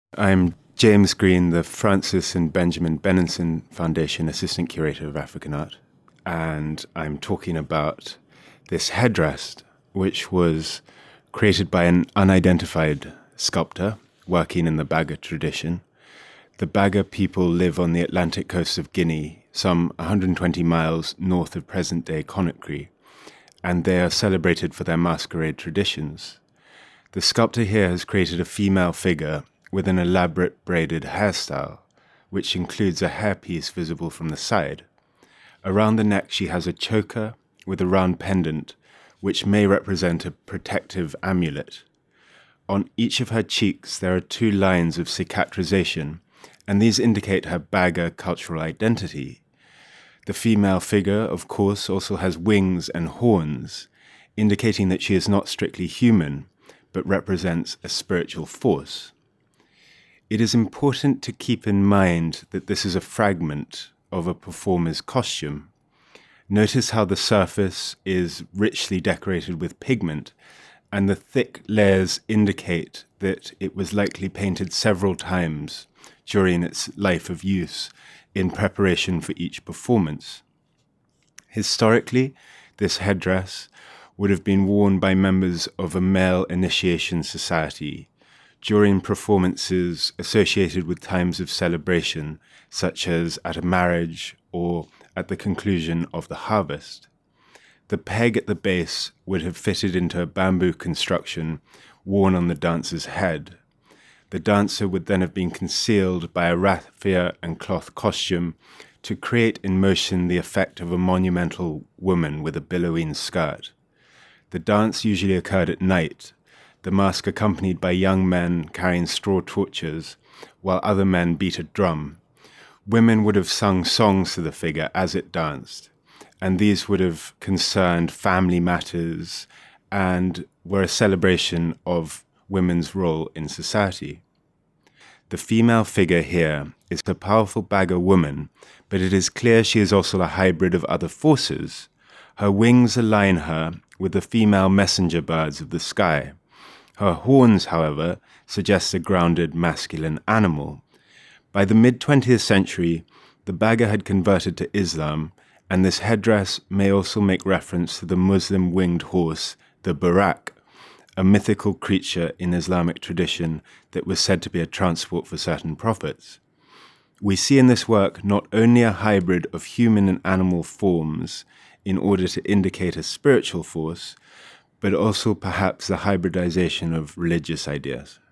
I'm James Green, the Francis and Benjamin Benenson Foundation Assistant Curator of African Art, and I'm talking about this headdress, which was created by an unidentified sculptor working in the Baga tradition. The Baga people live on the Atlantic coast of Guinea, some 120 miles north of present-day Conakry, and they are celebrated for their masquerade traditions. The sculptor here has created a female figure with an elaborate braided hairstyle, which includes a hairpiece visible from the side. Around the neck she has a choker with a round pendant, which may represent a protective amulet. On each of her cheeks there are 2 lines of cicatrization, and these indicate her Baga cultural identity. The female figure, of course, also has wings and horns, indicating that she is not strictly human, but represents a spiritual force. It is important to keep in mind that this is a fragment of a performer's costume. Notice how the surface is richly decorated with pigment, and the thick layers indicate that it was likely painted several times during its life of use in preparation for each performance. Historically, this headdress would have been worn by members of a male initiation society during performances associated with times of celebration, such as at a marriage or at the conclusion of the harvest. The peg at the base would have fitted into a bamboo construction worn on the dancer's head. The dancer would then have been concealed by a raffia and cloth costume to create in motion the effect of a monumental woman with a billowing skirt. The dance usually occurred at night, the mask accompanied by young men carrying straw torches, while other men beat a drum. Women would have sung songs to the figure as it danced, and these would have concerned family matters and were a celebration of women's role in society. The female figure here is a powerful Baga woman, but it is clear she is also a hybrid of other forces. Her wings align her with the female messenger birds of the sky. Her horns, however, suggest a grounded masculine animal. By the mid-20th century, the Baga had converted to Islam, and this headdress may also make reference to the Muslim winged horse, the Buraq, a mythical creature in Islamic tradition that was said to be a transport for certain prophets. We see in this work not only a hybrid of human and animal forms in order to indicate a spiritual force, but also perhaps the hybridization of religious ideas.